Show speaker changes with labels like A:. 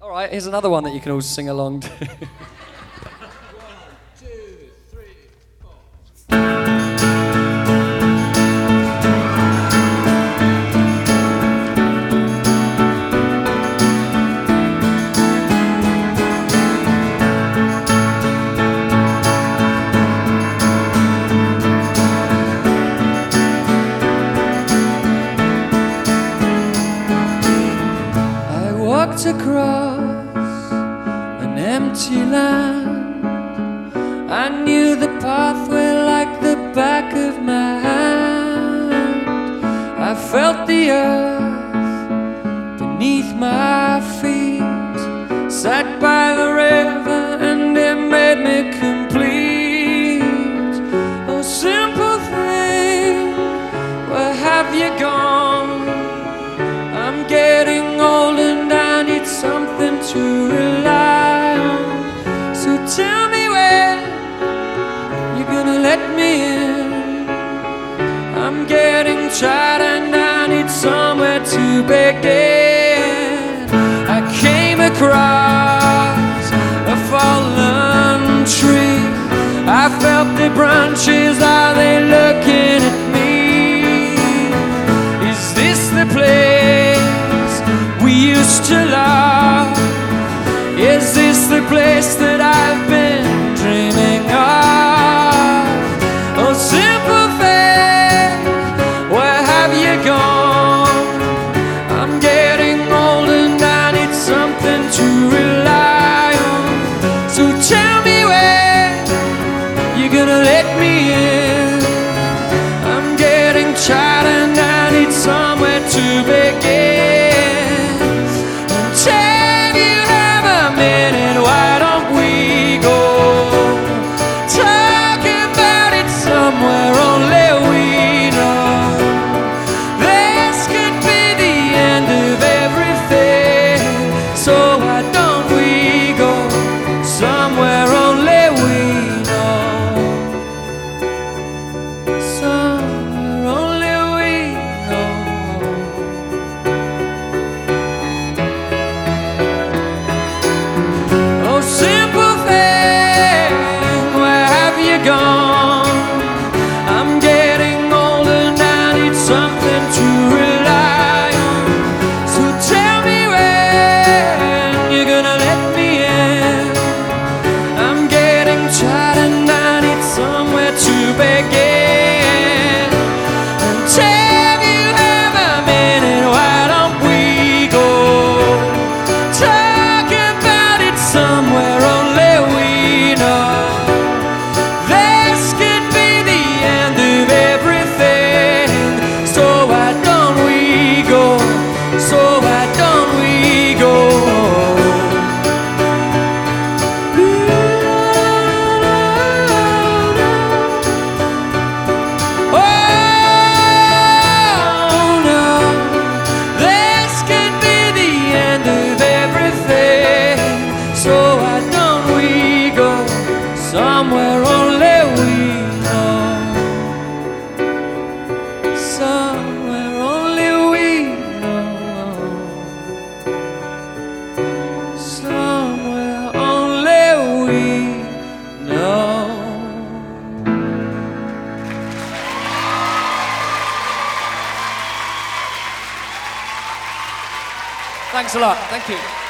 A: All right, here's another one that you can all sing along to. Walked across an empty land. I knew the pathway like the back of my hand. I felt the earth beneath my feet, sat by the river and it made me complete. Oh, simple thing, where have you gone? I'm getting old and I need something to rely on. So tell me when you're gonna let me in. I'm getting tired and I need somewhere to begin. I came across a fallen tree. I felt the branches, are they looking at me? Is this the place we used to love? Is this the place that I've been dreaming of? Oh, simple faith, where have you gone? I'm getting old and I need something to rely on. So tell me when you're gonna let me in. I'm getting tired and I need somewhere to begin. Somewhere only we know. Somewhere only we know. Somewhere only we know. Thanks a lot. Thank you.